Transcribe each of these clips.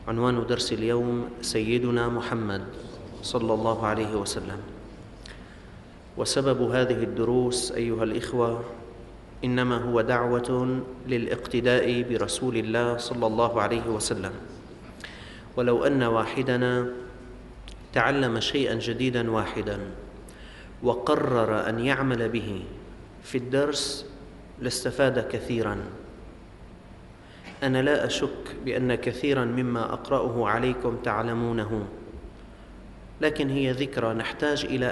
عنوان درس اليوم سيدنا محمد صلى الله عليه وسلم. وسبب هذه الدروس أيها الإخوة إنما هو دعوة للاقتداء برسول الله صلى الله عليه وسلم. ولو أن واحدنا تعلم شيئا جديدا واحدا وقرر أن يعمل به في الدرس لاستفاد كثيرا. أنا لا أشك بأن كثيرا مما أقرأه عليكم تعلمونه، لكن هي ذكرى نحتاج إلى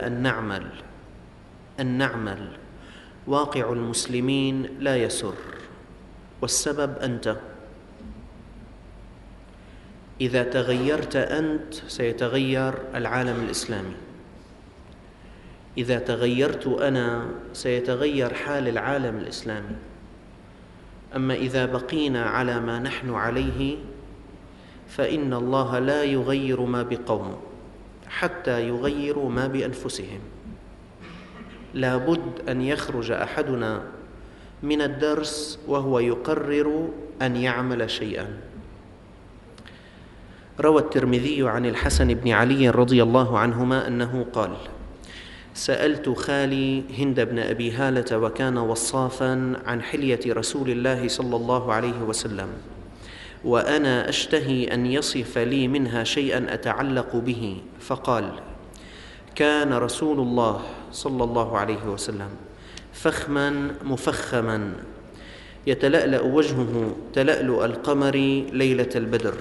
أن نعمل. واقع المسلمين لا يسر، والسبب أنت. إذا تغيرت أنت سيتغير العالم الإسلامي، إذا تغيرت أنا سيتغير حال العالم الإسلامي. أما إذا بقينا على ما نحن عليه فإن الله لا يغير ما بقوم حتى يغيروا ما بأنفسهم. لا بد أن يخرج أحدنا من الدرس وهو يقرر أن يعمل شيئا. روى الترمذي عن الحسن بن علي رضي الله عنهما أنه قال: سألت خالي هند بن أبي هالة وكان وصافا عن حلية رسول الله صلى الله عليه وسلم، وأنا أشتهي أن يصف لي منها شيئا أتعلق به، فقال: كان رسول الله صلى الله عليه وسلم فخما مفخما يتلألأ وجهه تلألؤ القمر ليلة البدر،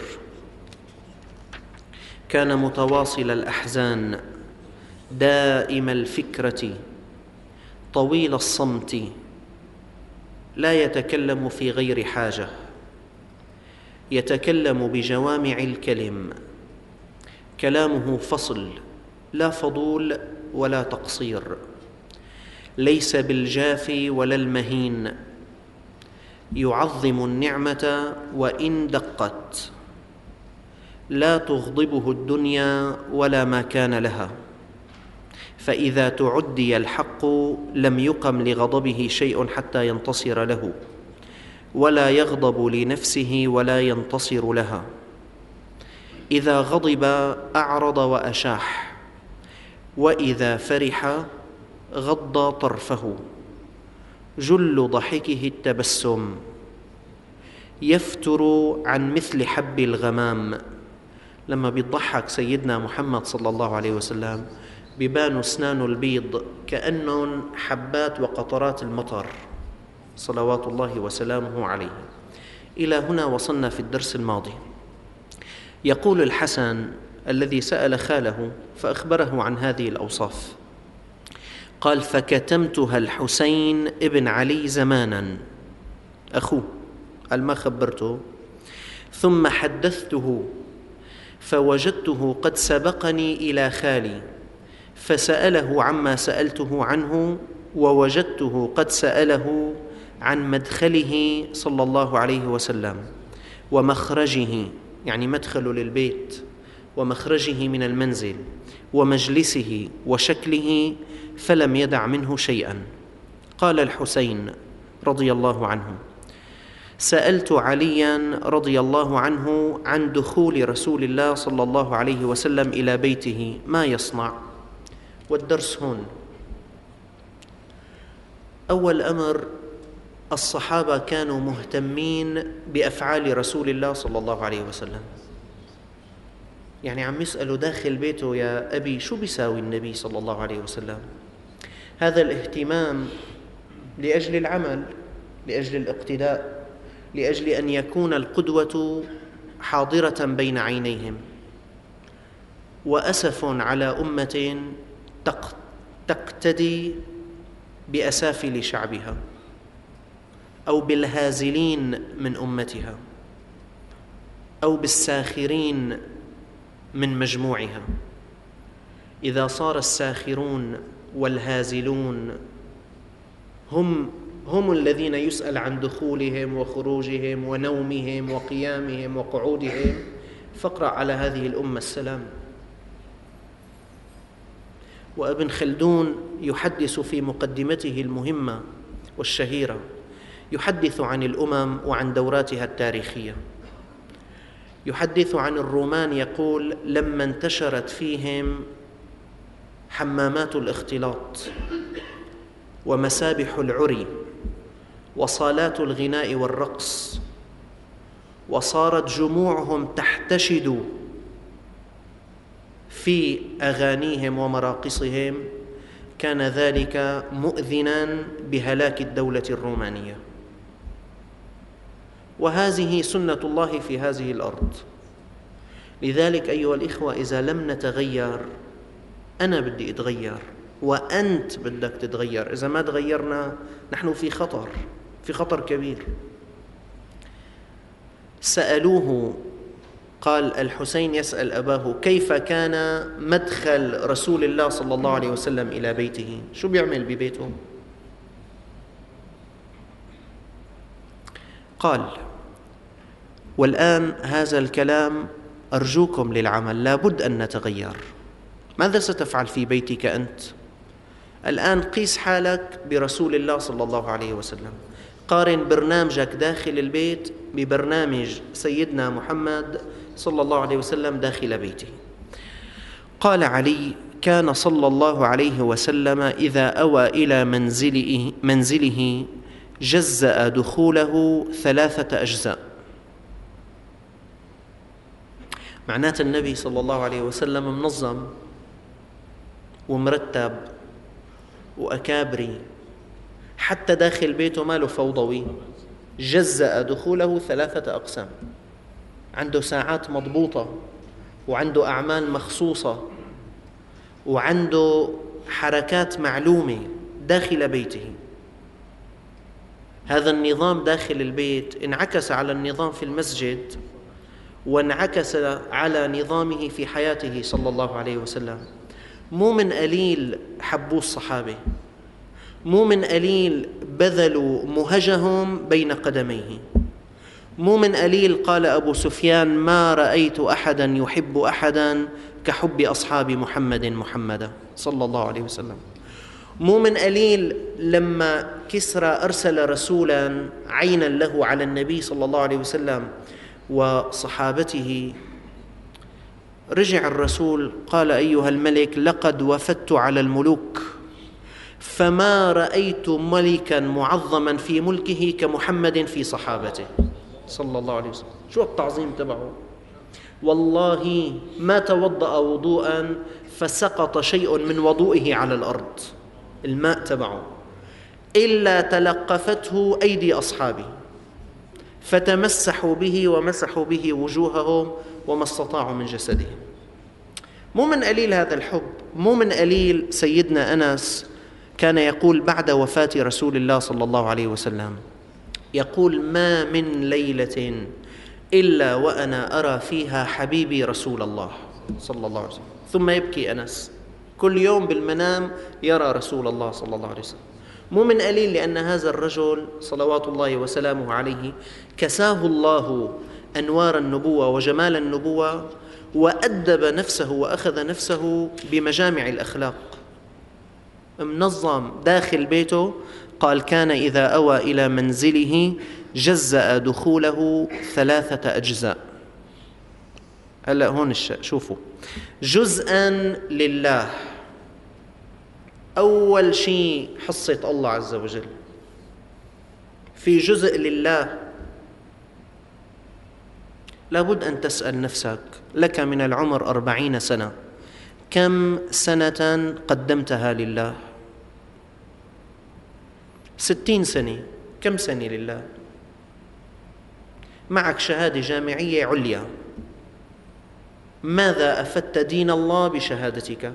كان متواصل الأحزان دائم الفكرة طويل الصمت لا يتكلم في غير حاجة، يتكلم بجوامع الكلم، كلامه فصل لا فضول ولا تقصير، ليس بالجاف ولا المهين، يعظم النعمة وإن دقت، لا تغضبه الدنيا ولا ما كان لها، فإذا تعدي الحق لم يقم لغضبه شيء حتى ينتصر له، ولا يغضب لنفسه ولا ينتصر لها. إذا غضب أعرض وأشاح، وإذا فرح غض طرفه، جل ضحكه التبسم، يفتر عن مثل حب الغمام. لما بيضحك سيدنا محمد صلى الله عليه وسلم بيبانوا أسنانه البيض كأنهم حبات وقطرات المطر صلوات الله وسلامه عليه. إلى هنا وصلنا في الدرس الماضي. يقول الحسن الذي سأل خاله فأخبره عن هذه الأوصاف، قال: فكتمتها الحسين ابن علي زمانا، أخوه، قال ما خبرته، ثم حدثته فوجدته قد سبقني إلى خالي فسأله عما سألته عنه، ووجدته قد سأله عن مدخله صلى الله عليه وسلم ومخرجه، يعني مدخله للبيت ومخرجه من المنزل ومجلسه وشكله، فلم يدع منه شيئا. قال الحسين رضي الله عنه: سألت عليا رضي الله عنه عن دخول رسول الله صلى الله عليه وسلم إلى بيته ما يصنع. والدرس هون. أول أمر، الصحابة كانوا مهتمين بأفعال رسول الله صلى الله عليه وسلم. يعني عم يسألوا داخل بيته: يا أبي شو بيساوي النبي صلى الله عليه وسلم؟ هذا الاهتمام لأجل العمل، لأجل الاقتداء، لأجل أن يكون القدوة حاضرة بين عينيهم. وأسف على أمة تقتدي بأسافل شعبها أو بالهازلين من أمتها أو بالساخرين من مجموعها. إذا صار الساخرون والهازلون هم الذين يسأل عن دخولهم وخروجهم ونومهم وقيامهم وقعودهم، فاقرأ على هذه الأمة السلام. وابن خلدون يحدث في مقدمته المهمة والشهيرة، يحدث عن الأمم وعن دوراتها التاريخية، يحدث عن الرومان يقول: لما انتشرت فيهم حمامات الاختلاط ومسابح العري وصالات الغناء والرقص، وصارت جموعهم تحتشد في أغانيهم ومراقصهم، كان ذلك مؤذنا بهلاك الدولة الرومانية. وهذه سنة الله في هذه الأرض. لذلك أيها الإخوة، إذا لم نتغير، أنا بدي أتغير وأنت بدك تتغير، إذا ما تغيرنا نحن في خطر، في خطر كبير. سألوه، قال الحسين يسأل أباه: كيف كان مدخل رسول الله صلى الله عليه وسلم إلى بيته؟ شو بيعمل ببيته؟ قال: والآن هذا الكلام أرجوكم للعمل، لا بد أن نتغير. ماذا ستفعل في بيتك أنت؟ الآن قيس حالك برسول الله صلى الله عليه وسلم، قارن برنامجك داخل البيت ببرنامج سيدنا محمد صلى الله عليه وسلم داخل بيته. قال علي: كان صلى الله عليه وسلم إذا أوى إلى منزله جزأ دخوله 3 أجزاء. معنات النبي صلى الله عليه وسلم منظم ومرتب وأكابري، حتى داخل بيته ماله فوضوي. جزأ دخوله 3 أقسام، عنده ساعات مضبوطة، وعنده أعمال مخصوصة، وعنده حركات معلومة داخل بيته. هذا النظام داخل البيت انعكس على النظام في المسجد، وانعكس على نظامه في حياته صلى الله عليه وسلم. مو من قليل حبوا الصحابة، مو من قليل بذلوا مهجهم بين قدميه، مو من قليل قال أبو سفيان: ما رأيت أحدا يحب أحدا كحب أصحاب محمدا صلى الله عليه وسلم. مو من قليل لما كسرى أرسل رسولا عينا له على النبي صلى الله عليه وسلم وصحابته، رجع الرسول قال: أيها الملك، لقد وفدت على الملوك، فما رأيت ملكا معظما في ملكه كمحمد في صحابته صلى الله عليه وسلم. شو التعظيم تبعه؟ والله ما توضأ وضوءا فسقط شيء من وضوئه على الأرض، الماء تبعه، إلا تلقفته أيدي أصحابه فتمسحوا به ومسحوا به وجوههم وما استطاعوا من جسدهم. مو من قليل هذا الحب. مو من قليل سيدنا أنس كان يقول بعد وفاة رسول الله صلى الله عليه وسلم، يقول: ما من ليلة إلا وأنا أرى فيها حبيبي رسول الله صلى الله عليه وسلم. ثم يبكي أنس، كل يوم بالمنام يرى رسول الله صلى الله عليه وسلم. مو من قليل، لأن هذا الرجل صلوات الله وسلامه عليه كساه الله أنوار النبوة وجمال النبوة، وأدب نفسه وأخذ نفسه بمجامع الأخلاق، منظم داخل بيته. قال: كان إذا أوى إلى منزله جزأ دخوله 3 أجزاء. هلأ هون شوفوا، جزءا لله، أول شيء حصة الله عز وجل، في جزء لله. لابد أن تسأل نفسك، لك من العمر 40 سنة، كم سنة قدمتها لله؟ 60 سنة، كم سنة لله؟ معك شهادة جامعية عليا، ماذا أفدت دين الله بشهادتك؟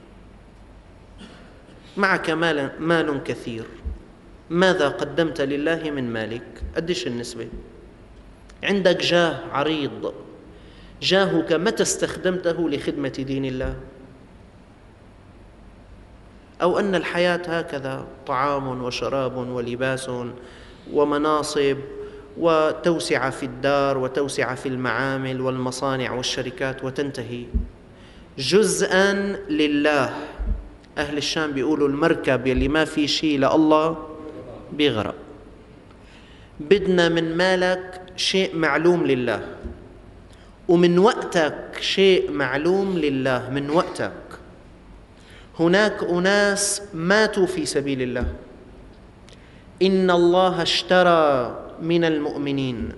معك مال كثير، ماذا قدمت لله من مالك؟ قديش النسبة؟ عندك جاه عريض، جاهك متى استخدمته لخدمة دين الله؟ أو أن الحياة هكذا طعام وشراب ولباس ومناصب وتوسعة في الدار وتوسعة في المعامل والمصانع والشركات وتنتهي؟ جزءا لله. أهل الشام بيقولوا المركب يلي ما في شيء لله بيغرق. بدنا من مالك شيء معلوم لله، ومن وقتك شيء معلوم لله، من وقتك. هناك أناس ماتوا في سبيل الله. إن الله اشترى من المؤمنين،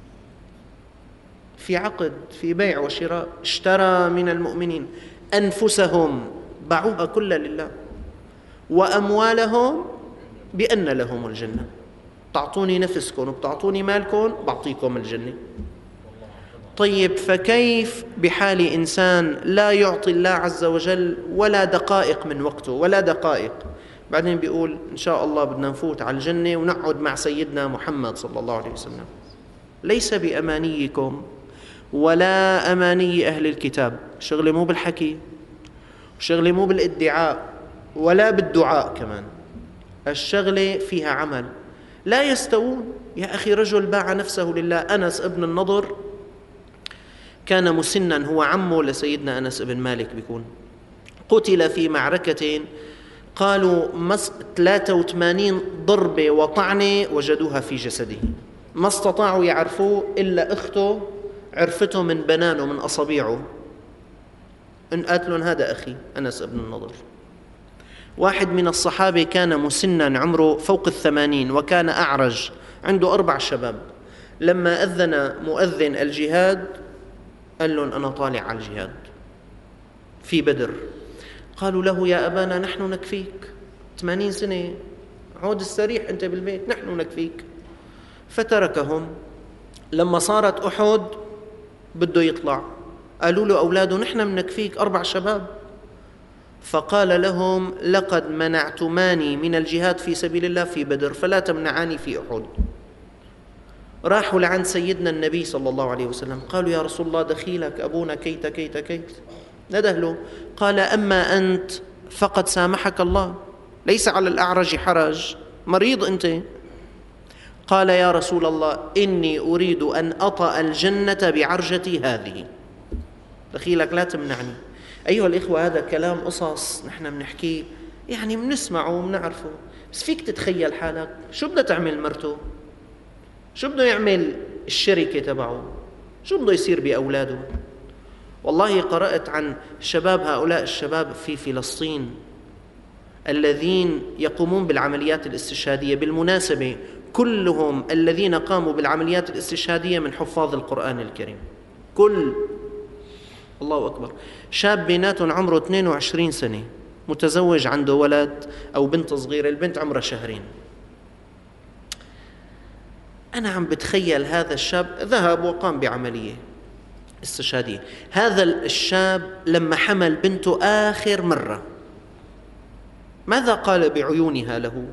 في عقد، في بيع وشراء، اشترى من المؤمنين أنفسهم، باعوها كلها لله، وأموالهم بأن لهم الجنة. تعطوني نفسكم وبتعطوني مالكم، بعطيكم الجنة. طيب، فكيف بحال إنسان لا يعطي الله عز وجل ولا دقائق من وقته، ولا دقائق، بعدين بيقول إن شاء الله بدنا نفوت على الجنة ونقعد مع سيدنا محمد صلى الله عليه وسلم؟ ليس بأمانيكم ولا أماني أهل الكتاب. شغلي مو بالحكي، شغلي مو بالادعاء، ولا بالدعاء كمان. الشغلة فيها عمل. لا يستوون يا أخي. رجل باع نفسه لله. أنس ابن النضر كان مسنا، هو عمه لسيدنا أنس بن مالك بيكون، قتل في معركة قالوا 83 ضربة وطعنة وجدوها في جسده، ما استطاعوا يعرفوه إلا أخته عرفته من بنانه، من أصابيعه، إن قالت لهم هذا أخي أنس بن النضر. واحد من الصحابة كان مسنا عمره فوق 80 وكان أعرج، عنده 4 شباب. لما أذن مؤذن الجهاد قال لهم أنا طالع على الجهاد في بدر. قالوا له يا أبانا نحن نكفيك، 80 سنة، عود استريح أنت بالبيت، نحن نكفيك. فتركهم. لما صارت أحد بده يطلع، قالوا له أولاده نحن منكفيك، 4 شباب. فقال لهم لقد منعتماني من الجهاد في سبيل الله في بدر، فلا تمنعاني في أحد. راحوا لعند سيدنا النبي صلى الله عليه وسلم، قالوا يا رسول الله دخيلك أبونا كيت كيت كيت. نده له، قال أما أنت فقد سامحك الله، ليس على الأعرج حرج، مريض أنت. قال يا رسول الله إني أريد أن أطأ الجنة بعرجتي هذه، دخيلك لا تمنعني. أيها الإخوة، هذا كلام قصص نحن بنحكيه، يعني بنسمعه وبنعرفه، بس فيك تتخيل حالك شو بدها تعمل مرته، شو بده يعمل الشركة تبعه، شو بده يصير بأولاده. والله قرأت عن شباب، هؤلاء الشباب في فلسطين الذين يقومون بالعمليات الاستشهادية. بالمناسبة كلهم الذين قاموا بالعمليات الاستشهادية من حفاظ القرآن الكريم، كل، الله أكبر. شاب بيناتهم عمره 22 سنة، متزوج، عنده ولد أو بنت صغيرة، البنت عمرها 2 شهر. أنا عم بتخيل هذا الشاب ذهب وقام بعملية استشهادية. هذا الشاب لما حمل بنته آخر مرة ماذا قال بعيونها له؟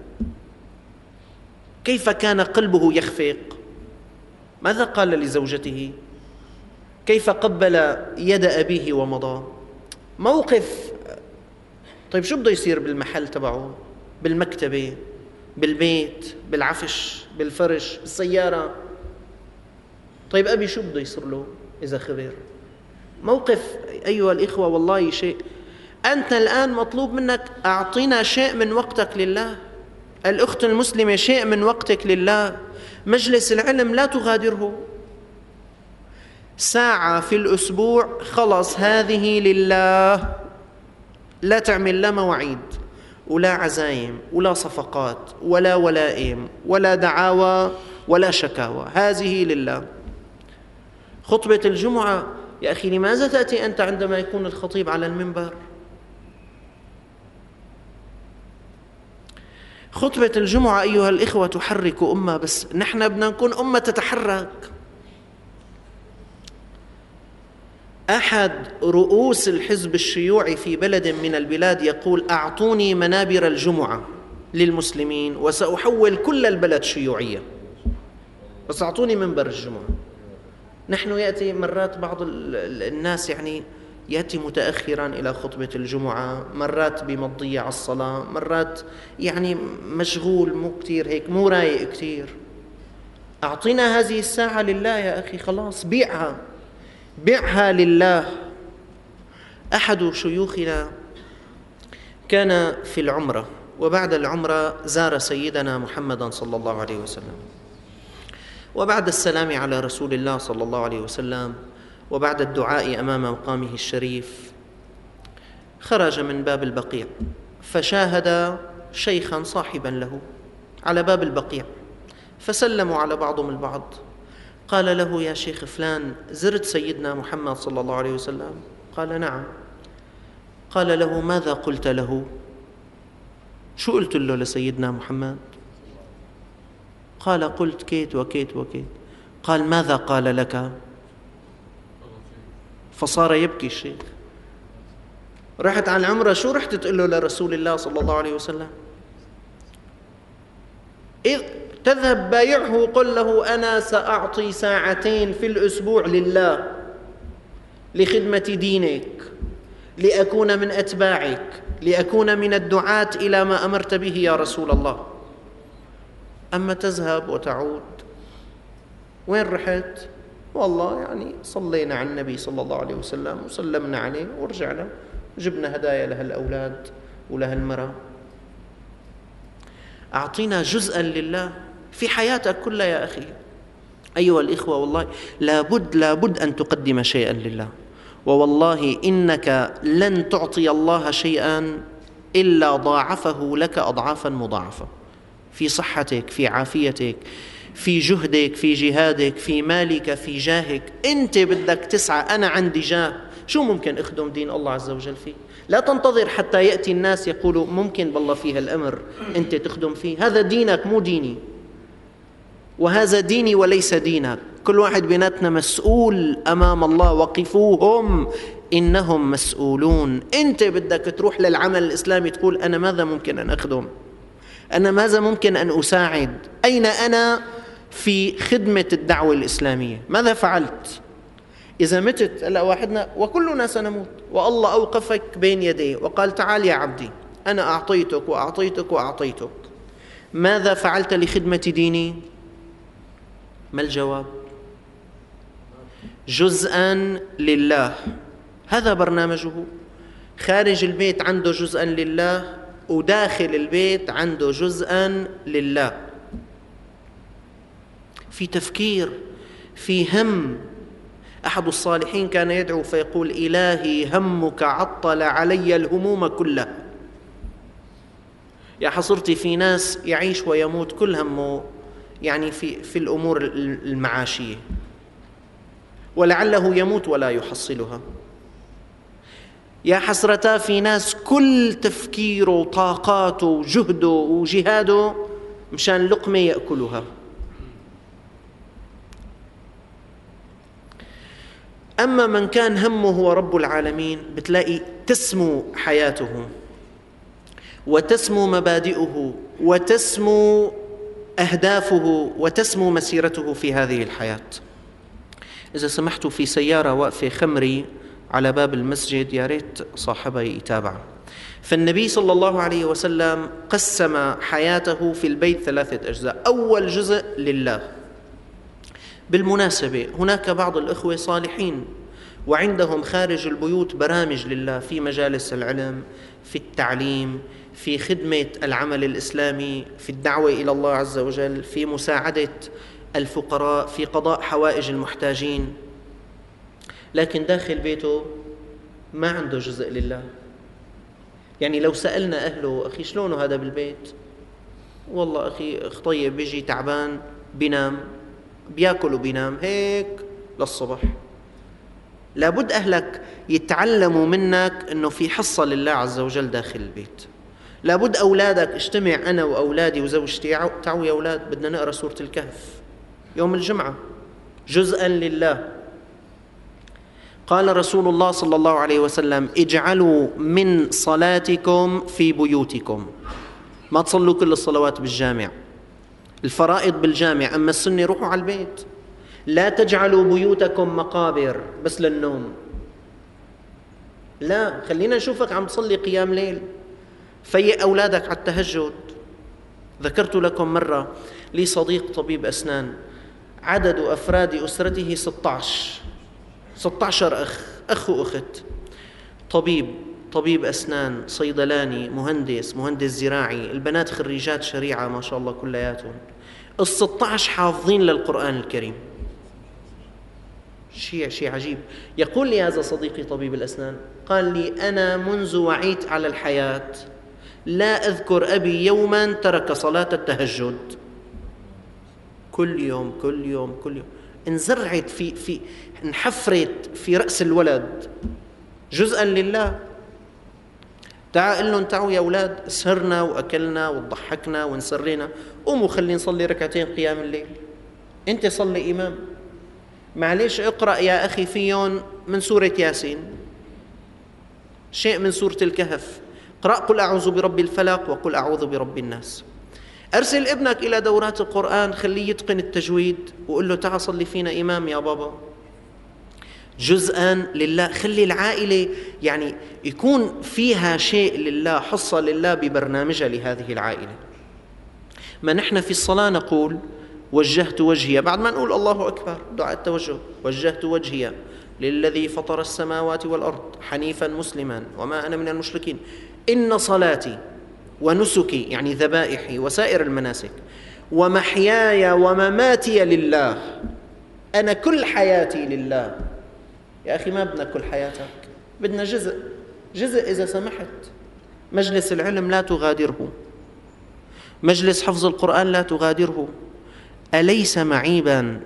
كيف كان قلبه يخفق؟ ماذا قال لزوجته؟ كيف قبل يد أبيه ومضى؟ موقف. طيب شو بده يصير بالمحل تبعه، بالمكتبة، بالبيت، بالعفش، بالفرش، بالسيارة؟ طيب أبي شو بده يصير له إذا خبر؟ موقف أيها الإخوة، والله شيء. أنت الآن مطلوب منك أعطينا شيء من وقتك لله. الأخت المسلمة شيء من وقتك لله. مجلس العلم لا تغادره، ساعة في الأسبوع خلص هذه لله. لا تعمل لا مواعيد ولا عزايم ولا صفقات ولا ولائم ولا دعاوى ولا شكاوى، هذه لله. خطبة الجمعة يا أخي، لماذا تأتي أنت عندما يكون الخطيب على المنبر؟ خطبة الجمعة أيها الإخوة تحرك أمة، بس نحن بدنا نكون أمة تتحرك. أحد رؤوس الحزب الشيوعي في بلد من البلاد يقول أعطوني منابر الجمعة للمسلمين وسأحول كل البلد شيوعية، بس أعطوني منبر الجمعة. نحن يأتي مرات بعض الناس يعني يأتي متأخرا إلى خطبة الجمعة، مرات بمضيع الصلاة، مرات يعني مشغول، مو كتير هيك، مو رايق كتير. أعطينا هذه الساعة لله يا أخي، خلاص بيعها، بيعها لله. أحد شيوخنا كان في العمرة، وبعد العمرة زار سيدنا محمدا صلى الله عليه وسلم، وبعد السلام على رسول الله صلى الله عليه وسلم وبعد الدعاء أمام مقامه الشريف خرج من باب البقيع فشاهد شيخا صاحبا له على باب البقيع، فسلموا على بعضهم البعض. قال له: يا شيخ فلان، زرت سيدنا محمد صلى الله عليه وسلم؟ قال: نعم. قال له: ماذا قلت له؟ شو قلت له لسيدنا محمد؟ قال: قلت كيت وكيت وكيت. قال: ماذا قال لك؟ فصار يبكي الشيخ. رحت على العمرة، شو رحت تقول له لرسول الله صلى الله عليه وسلم؟ إذ تذهب بايعه وقل له: أنا سأعطي ساعتين في الأسبوع لله لخدمة دينك، لأكون من أتباعك، لأكون من الدعاة إلى ما أمرت به يا رسول الله. أما تذهب وتعود، وين رحت؟ والله يعني صلينا على النبي صلى الله عليه وسلم وسلمنا عليه ورجعنا، جبنا هدايا لهالأولاد ولهالمرأة. أعطينا جزءا لله في حياتك كلها يا أخي. أيها الإخوة، والله لابد أن تقدم شيئا لله، ووالله إنك لن تعطي الله شيئا إلا ضاعفه لك أضعافا مضاعفة، في صحتك، في عافيتك، في جهدك، في جهادك، في مالك، في جاهك. أنت بدك تسعى. أنا عندي جاه، شو ممكن أخدم دين الله عز وجل فيه؟ لا تنتظر حتى يأتي الناس يقولوا ممكن بالله فيها الأمر أنت تخدم فيه. هذا دينك مو ديني، وهذا ديني وليس دينك. كل واحد بيناتنا مسؤول أمام الله، وقفوهم إنهم مسؤولون. أنت بدك تروح للعمل الإسلامي تقول: أنا ماذا ممكن أن أخدم؟ أنا ماذا ممكن أن أساعد؟ أين أنا في خدمة الدعوة الإسلامية؟ ماذا فعلت؟ إذا متت، هلا واحدنا وكلنا سنموت، والله أوقفك بين يديه وقال: تعال يا عبدي، أنا أعطيتك وأعطيتك وأعطيتك، ماذا فعلت لخدمة ديني؟ ما الجواب؟ جزءا لله. هذا برنامجه. خارج البيت عنده جزءا لله، وداخل البيت عنده جزءا لله، في تفكير، في هم. أحد الصالحين كان يدعو فيقول: إلهي همك عطل علي الهموم كلها. يا حصرتي في ناس يعيش ويموت كل همه يعني في الأمور المعاشية، ولعله يموت ولا يحصلها. يا حسرتا في ناس كل تفكيره وطاقاته وجهده وجهاده مشان لقمة يأكلها. أما من كان همه هو رب العالمين، بتلاقي تسمو حياته وتسمو مبادئه وتسمو أهدافه وتسمو مسيرته في هذه الحياة. إذا سمحتوا، في سيارة واقفة خمري على باب المسجد، يا ريت صاحبها يتابع. فالنبي صلى الله عليه وسلم قسم حياته في البيت 3 أجزاء. أول جزء لله. بالمناسبة هناك بعض الإخوة صالحين وعندهم خارج البيوت برامج لله، في مجالس العلم، في التعليم، في خدمة العمل الإسلامي، في الدعوة إلى الله عز وجل، في مساعدة الفقراء، في قضاء حوائج المحتاجين. لكن داخل بيته ما عنده جزء لله. يعني لو سألنا أهله: أخي شلونه هذا بالبيت؟ والله أخي طيب، بيجي تعبان بينام، بياكل وبينام هيك للصبح. لابد أهلك يتعلموا منك أنه في حصة لله عز وجل داخل البيت. لابد أولادك، اجتمع أنا وأولادي وزوجتي، تعالوا يا أولاد بدنا نقرأ سورة الكهف يوم الجمعة، جزءا لله. قال رسول الله صلى الله عليه وسلم: اجعلوا من صلاتكم في بيوتكم. ما تصلوا كل الصلوات بالجامع، الفرائض بالجامع، أما السنة روحوا على البيت. لا تجعلوا بيوتكم مقابر بس للنوم، لا، خلينا نشوفك عم تصلي قيام ليل، فيق أولادك على التهجد. ذكرت لكم مرة لي صديق طبيب أسنان، عدد أفراد أسرته 16 أخ وأخت. طبيب أسنان، صيدلاني، مهندس زراعي، البنات خريجات شريعة ما شاء الله كلياتهم. 16 حافظين للقرآن الكريم. شيء عجيب. يقول لي هذا صديقي طبيب الأسنان، قال لي أنا منذ وعيت على الحياة لا أذكر أبي يوما ترك صلاة التهجد. كل يوم كل يوم كل يوم انزرعت انحفرت في رأس الولد جزءا لله. قل لهم تعوا يا أولاد، سهرنا وأكلنا وضحكنا وانسرينا، قوموا خلينا نصلي ركعتين قيام الليل. أنت صلي إمام، معليش اقرأ يا أخي فيهم من سورة ياسين، شيء من سورة الكهف، اقرأ قل أعوذ برب الفلق وقل أعوذ برب الناس. أرسل ابنك إلى دورات القرآن، خليه يتقن التجويد وقل له تعال صلي فينا إمام يا بابا. جزءا لله. خلي العائلة يعني يكون فيها شيء لله، حصة لله ببرنامجها لهذه العائلة. ما نحن في الصلاة نقول وجهت وجهي، بعد ما نقول الله أكبر دعاء التوجه، وجهت وجهي للذي فطر السماوات والأرض حنيفا مسلما وما أنا من المشركين، إن صلاتي ونسكي يعني ذبائحي وسائر المناسك ومحياي ومماتي لله، أنا كل حياتي لله. يا أخي ما بدنا كل حياتك، بدنا جزء إذا سمحت. مجلس العلم لا تغادره، مجلس حفظ القرآن لا تغادره. أليس معيبا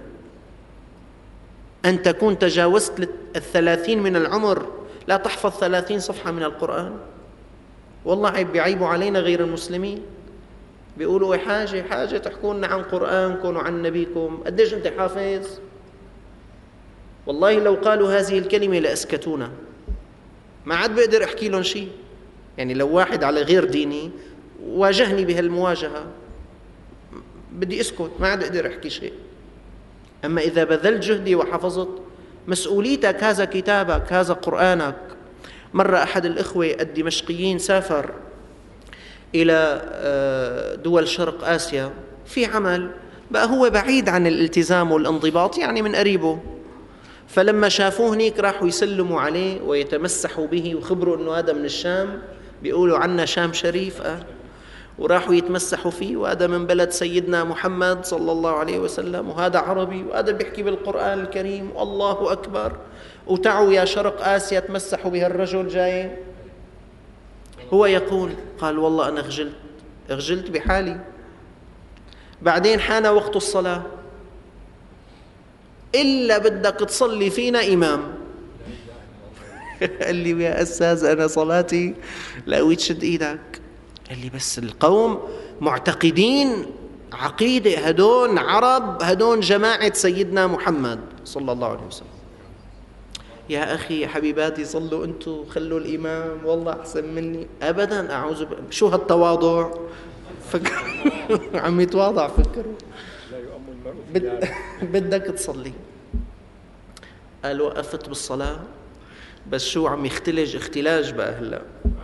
أن تكون تجاوزت 30 من العمر لا تحفظ 30 صفحة من القرآن؟ والله عيب، بيعيبوا علينا غير المسلمين، بيقولوا حاجة تحكوا لنا عن قرآنكم وعن نبيكم، قديش أنت حافظ؟ والله لو قالوا هذه الكلمة لأسكتونا، ما عاد بقدر أحكي لهم شيء. يعني لو واحد على غير ديني واجهني بهالمواجهة بدي أسكت، ما عاد أقدر أحكي شيء. أما إذا بذلت جهدي وحفظت، مسؤوليتك، هذا كتابك، هذا قرآنك. مرة أحد الإخوة الدمشقيين سافر إلى دول شرق آسيا في عمل، بقى هو بعيد عن الالتزام والانضباط يعني من قريبه، فلما شافوه هنيك راحوا يسلموا عليه ويتمسحوا به وخبروا أنه هذا من الشام، بيقولوا عنا شام شريف، وراحوا يتمسحوا فيه، وهذا من بلد سيدنا محمد صلى الله عليه وسلم، وهذا عربي، وهذا بيحكي بالقرآن الكريم، الله أكبر. وتعوا يا شرق آسيا تمسحوا بهالرجل جاي. هو يقول قال والله أنا خجلت بحالي. بعدين حان وقت الصلاة، إلا بدك تصلي فينا إمام. قال لي يا أستاذ أنا صلاتي لا وتشد إيدك. قال لي بس القوم معتقدين عقيدة، هدون عرب، هدون جماعة سيدنا محمد صلى الله عليه وسلم. يا أخي يا حبيباتي صلوا أنتوا، خلوا الإمام، والله أحسن مني. أبدا، أعوذ شو هالتواضع؟ عم يتواضع، فكروا بدك تصلي. قال وقفت بالصلاة، بس شو عم اختلاج بقى هلا.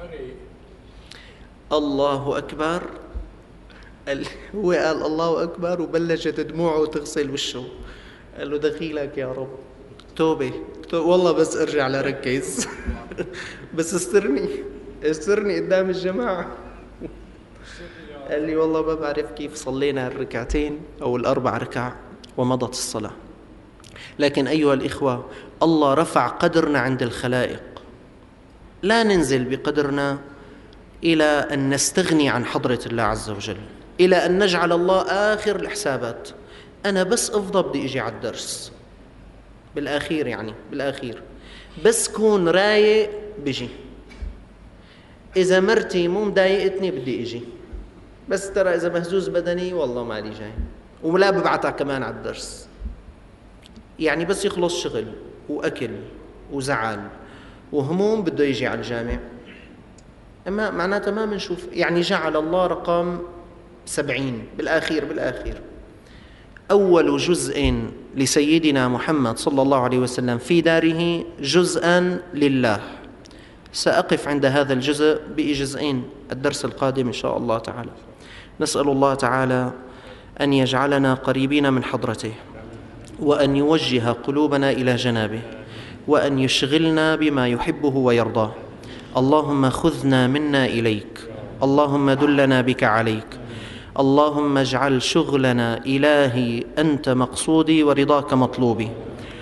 الله أكبر. هو قال الله أكبر وبلشت دموعه تغسل وشه. قال له دخيلك يا رب، توبة والله بس ارجع لركز. بس استرني قدام الجماعة. قال لي والله ما بعرف كيف صلينا الركعتين أو الأربع ركع ومضت الصلاة. لكن أيها الإخوة، الله رفع قدرنا عند الخلائق، لا ننزل بقدرنا إلى أن نستغني عن حضرة الله عز وجل، إلى أن نجعل الله آخر الحسابات. أنا بس أفضى بدي أجي على الدرس بالآخير، يعني بالآخير بس كون رايق بيجي. إذا مرتي مو مضايقتني بدي أجي، بس ترى إذا مهزوز بدني والله ما لي جاي، ولا ببعتها كمان على الدرس. يعني بس يخلص شغل وأكل وزعل وهموم بده يجي على الجامع. أما معناتها ما منشوف، يعني جعل الله رقم 70 بالآخير. أول جزء لسيدنا محمد صلى الله عليه وسلم في داره جزءا لله. سأقف عند هذا الجزء بجزئين الدرس القادم إن شاء الله تعالى. نسأل الله تعالى أن يجعلنا قريبين من حضرته، وأن يوجه قلوبنا إلى جنابه، وأن يشغلنا بما يحبه ويرضاه. اللهم خذنا منا إليك، اللهم دلنا بك عليك، اللهم اجعل شغلنا إلهي أنت مقصودي ورضاك مطلوبي.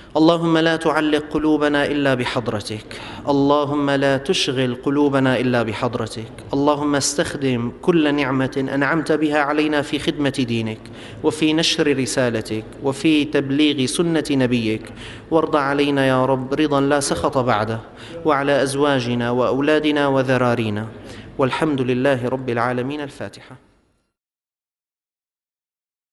اللهم لا تعلق قلوبنا إلا بحضرتك، اللهم لا تشغل قلوبنا إلا بحضرتك. اللهم استخدم كل نعمة أنعمت بها علينا في خدمة دينك وفي نشر رسالتك وفي تبليغ سنة نبيك، وارض علينا يا رب رضا لا سخط بعده، وعلى أزواجنا وأولادنا وذرارينا، والحمد لله رب العالمين. الفاتحة.